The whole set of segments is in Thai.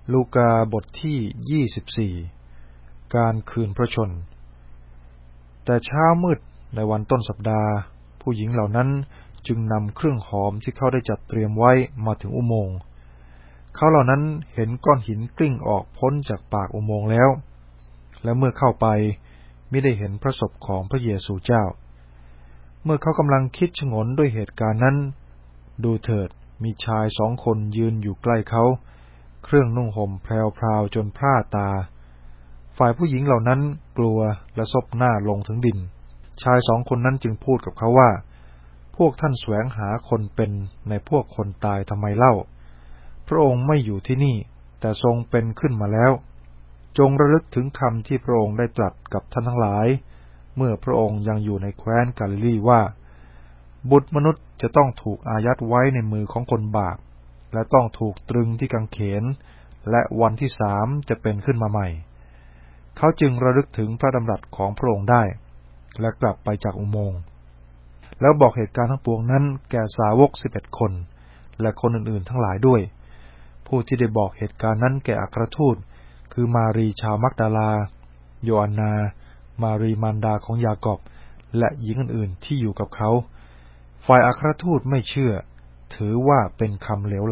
ลูกาบทที่24การคืนพระชนแต่เช้ามืดในวันต้นสัปดาห์ผู้หญิงเหล่านั้นจึงนำเครื่องหอมที่เขาได้จัดเตรียมไว้มาถึงอุโมงค์เขาเหล่านั้นเห็นก้อนหินกลิ้งออกพ้นจากปากอุโมงค์แล้วและเมื่อเข้าไปมิได้เห็นพระศพของพระเยซูเจ้าเมื่อเขากำลังคิดฉงนด้วยเหตุการณ์นั้นดูเถิดมีชาย2 คนยืนอยู่ใกล้เขาเครื่องนุ่งห่มแพรวๆจนพร่าตาฝ่ายผู้หญิงเหล่านั้นกลัวและซบหน้าลงถึงดินชาย2 คนนั้นจึงพูดกับเขาว่าพวกท่านแสวงหาคนเป็นในพวกคนตายทำไมเล่าพระองค์ไม่อยู่ที่นี่แต่ทรงเป็นขึ้นมาแล้วจงระลึกถึงคำที่พระองค์ได้ตรัสกับท่านทั้งหลายเมื่อพระองค์ยังอยู่ในแคว้นกาลิลีว่าบุตรมนุษย์จะต้องถูกอายัดไว้ในมือของคนบาปและต้องถูกตรึงที่กางเขนและวันที่3จะเป็นขึ้นมาใหม่เขาจึงระลึกถึงพระดำรัสของพระองค์ได้และกลับไปจากอุโมงค์แล้วบอกเหตุการณ์ทั้งปวงนั้นแก่สาวก11 คนและคนอื่นๆทั้งหลายด้วยผู้ที่ได้บอกเหตุการณ์นั้นแก่อัครทูตคือมารีชาวมักดาลาโยอันนามารีมารดาของยากอบและหญิงอื่นๆที่อยู่กับเขาฝ่ายอัครทูตไม่เชื่อถือว่าเป็นคำเหลวไหล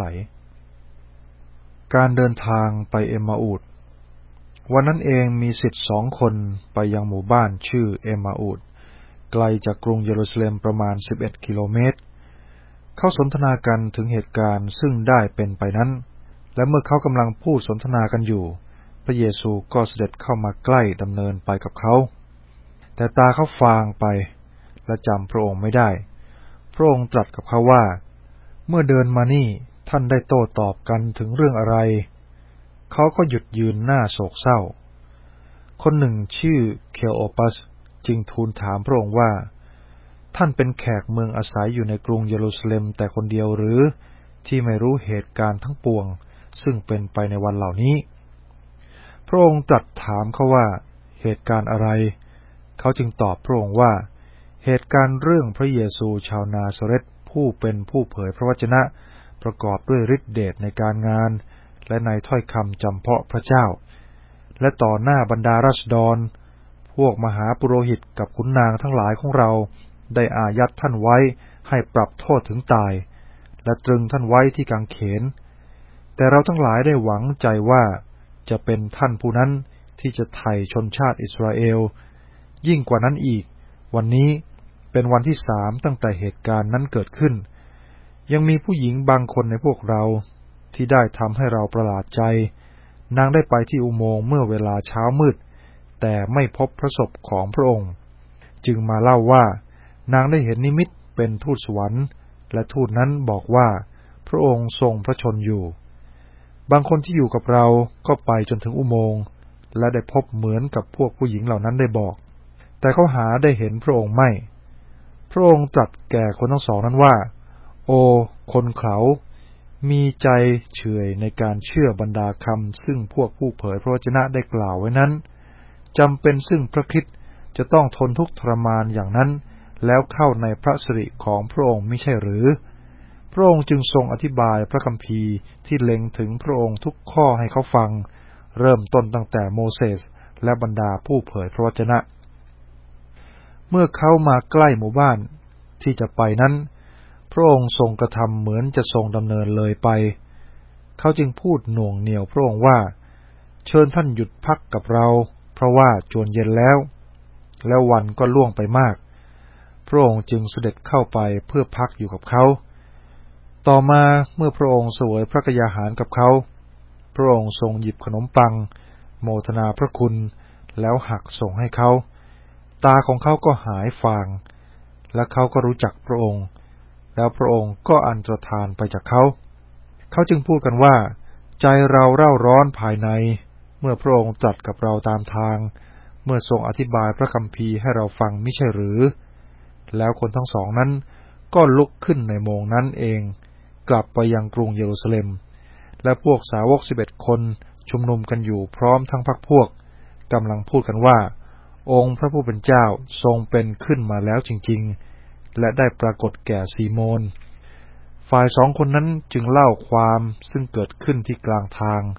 การเดินทางไปเอมมาอูดวันนั้นเองมีศิษย์2 คนไปยังหมู่บ้านชื่อเอมมาอูดไกลจากกรุงเยรูซาเล็มประมาณ11 กิโลเมตรเขาสนทนากันถึงเหตุการณ์ซึ่งได้เป็นไปนั้นและเมื่อเขากำลังพูดสนทนากันอยู่พระเยซูก็เสด็จเข้ามาใกล้ดำเนินไปกับเขาแต่ตาเขาฟางไปและจำพระองค์ไม่ได้พระองค์ตรัสกับเขาว่าเมื่อเดินมานี่ท่านได้โต้ตอบกันถึงเรื่องอะไรเขาก็หยุดยืนหน้าโศกเศร้าคนหนึ่งชื่อเคโอปัสจึงทูลถามพระองค์ว่าท่านเป็นแขกเมืองอาศัยอยู่ในกรุงเยรูซาเล็มแต่คนเดียวหรือที่ไม่รู้เหตุการณ์ทั้งปวงซึ่งเป็นไปในวันเหล่านี้พระองค์ตรัสถามเขาว่าเหตุการณ์อะไรเขาจึงตอบพระองค์ว่าเหตุการณ์เรื่องพระเยซูชาวนาซาเรตผู้เป็นผู้เผยพระวจนะประกอบด้วยฤทธิเดชในการงานและในถ้อยคำจำเพาะพระเจ้าและต่อหน้าบรรดาราษฎรพวกมหาปุโรหิตกับขุนนางทั้งหลายของเราได้อายัดท่านไว้ให้ปรับโทษถึงตายและตรึงท่านไว้ที่กางเขนแต่เราทั้งหลายได้หวังใจว่าจะเป็นท่านผู้นั้นที่จะไถ่ชนชาติอิสราเอลยิ่งกว่านั้นอีกวันนี้เป็นวันที่3ตั้งแต่เหตุการณ์นั้นเกิดขึ้นยังมีผู้หญิงบางคนในพวกเราที่ได้ทำให้เราประหลาดใจนางได้ไปที่อุโมงค์เมื่อเวลาเช้ามืดแต่ไม่พบพระศพของพระองค์จึงมาเล่าว่านางได้เห็นนิมิตเป็นทูตสวรรค์และทูตนั้นบอกว่าพระองค์ทรงพระชนอยู่บางคนที่อยู่กับเราก็ไปจนถึงอุโมงค์และได้พบเหมือนกับพวกผู้หญิงเหล่านั้นได้บอกแต่เขาหาได้เห็นพระองค์ไม่พระองค์ตรัสแก่คนทั้ง2นั้นว่าโอคนเขามีใจเฉื่อยในการเชื่อบรรดาคำซึ่งพวกผู้เผยพระวจนะได้กล่าวไว้นั้นจำเป็นซึ่งพระคริสต์จะต้องทนทุกข์ทรมานอย่างนั้นแล้วเข้าในพระสิริของพระองค์มิใช่หรือพระองค์จึงทรงอธิบายพระคัมภีร์ที่เล็งถึงพระองค์ทุกข้อให้เขาฟังเริ่มต้นตั้งแต่โมเสสและบรรดาผู้เผยพระวจนะเมื่อเขามาใกล้หมู่บ้านที่จะไปนั้นพระองค์ทรงกระทำเหมือนจะทรงดำเนินเลยไปเขาจึงพูดหน่วงเหนี่ยวพระองค์ว่าเชิญท่านหยุดพักกับเราเพราะว่าจวนเย็นแล้ววันก็ล่วงไปมากพระองค์จึงเสด็จเข้าไปเพื่อพักอยู่กับเขาต่อมาเมื่อพระองค์เสวยพระกยาหารกับเขาพระองค์ทรงหยิบขนมปังโมทนาพระคุณแล้วหักส่งให้เขาตาของเขาก็หายฟางและเขาก็รู้จักพระองค์แล้วพระองค์ก็อันตรธานไปจากเขาจึงพูดกันว่าใจเราเร่าร้อนภายในเมื่อพระองค์ตรัสกับเราตามทางเมื่อทรงอธิบายพระคัมภีร์ให้เราฟังมิใช่หรือแล้วคนทั้ง2นั้นก็ลุกขึ้นในโมงนั้นเองกลับไปยังกรุงเยรูซาเล็มและพวกสาวก11 คนชุมนุมกันอยู่พร้อมทั้งพรรคพวกกำลังพูดกันว่าองค์พระผู้เป็นเจ้าทรงเป็นขึ้นมาแล้วจริงๆและได้ปรากฏแก่ซีโมนฝ่าย2 คนนั้นจึงเล่าความซึ่งเกิดขึ้นที่กลางทาง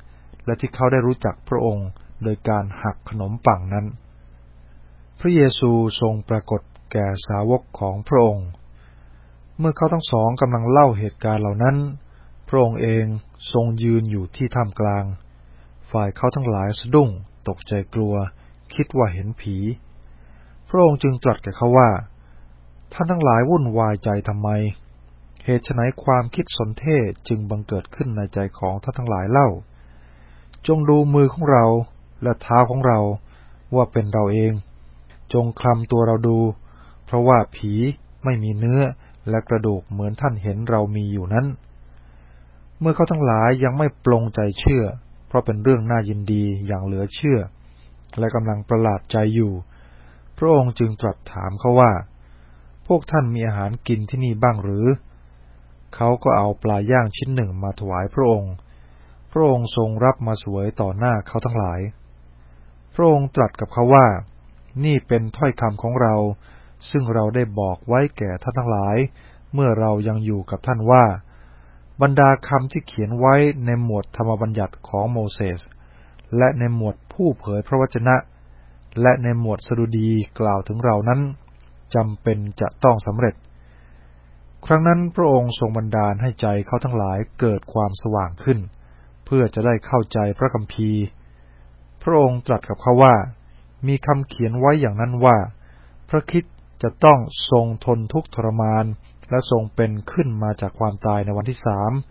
และที่เขาได้รู้จักพระองค์โดยการหักขนมปังนั้นพระเยซูทรงปรากฏแก่สาวกของพระองค์เมื่อเขาทั้งสองกำลังเล่าเหตุการณ์เหล่านั้นพระองค์เองทรงยืนอยู่ที่ท่ามกลางฝ่ายเขาทั้งหลายสะดุ้งตกใจกลัวคิดว่าเห็นผีพระองค์จึงตรัสแก่เขาว่าท่านทั้งหลายวุ่นวายใจทำไมเหตุไฉนความคิดสนเท่จึงบังเกิดขึ้นในใจของท่านทั้งหลายเล่าจงดูมือของเราและเท้าของเราว่าเป็นเราเองจงคลำตัวเราดูเพราะว่าผีไม่มีเนื้อและกระดูกเหมือนท่านเห็นเรามีอยู่นั้นเมื่อเขาทั้งหลายยังไม่ปลงใจเชื่อเพราะเป็นเรื่องน่ายินดีอย่างเหลือเชื่อและกำลังประหลาดใจอยู่พระองค์จึงตรัสถามเขาว่าพวกท่านมีอาหารกินที่นี่บ้างหรือเขาก็เอาปลาย่างชิ้นหนึ่งมาถวายพระองค์พระองค์ทรงรับมาเสวยต่อหน้าเขาทั้งหลายพระองค์ตรัสกับเขาว่านี่เป็นถ้อยคำของเราซึ่งเราได้บอกไว้แก่ท่านทั้งหลายเมื่อเรายังอยู่กับท่านว่าบรรดาคำที่เขียนไว้ในหมวดธรรมบัญญัติของโมเสสและในหมวดผู้เผยพระวจนะและในหมวดสดุดีกล่าวถึงเรานั้นจำเป็นจะต้องสำเร็จครั้งนั้นพระองค์ทรงบันดาลให้ใจเขาทั้งหลายเกิดความสว่างขึ้นเพื่อจะได้เข้าใจพระคัมภีร์พระองค์ตรัสกับเขาว่ามีคำเขียนไว้อย่างนั้นว่าพระคริสต์จะต้องทรงทนทุกข์ทรมานและทรงเป็นขึ้นมาจากความตายในวันที่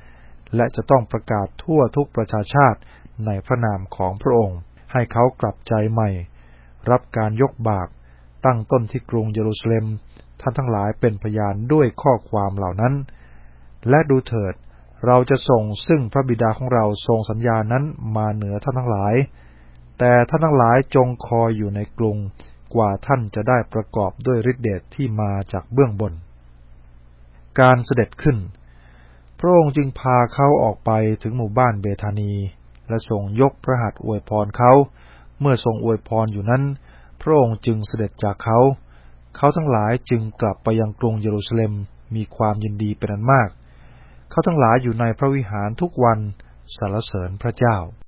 3และจะต้องประกาศทั่วทุกประชาชาติในพระนามของพระองค์ให้เขากลับใจใหม่รับการยกบาปตั้งต้นที่กรุงเยรูซาเล็มท่านทั้งหลายเป็นพยานด้วยข้อความเหล่านั้นและดูเถิดเราจะส่งซึ่งพระบิดาของเราทรงสัญญานั้นมาเหนือท่านทั้งหลายแต่ท่านทั้งหลายจงคอยอยู่ในกรุงกว่าท่านจะได้ประกอบด้วยฤทธิเดชที่มาจากเบื้องบนการเสด็จขึ้นพระองค์จึงพาเขาออกไปถึงหมู่บ้านเบธานีและทรงยกพระหัตถ์อวยพรเขาเมื่อทรงอวยพรอยู่นั้นพระองค์จึงเสด็จจากเขาทั้งหลายจึงกลับไปยังกรุงเยรูซาเล็มมีความยินดีเป็นอันมากเขาทั้งหลายอยู่ในพระวิหารทุกวันสรรเสริญพระเจ้า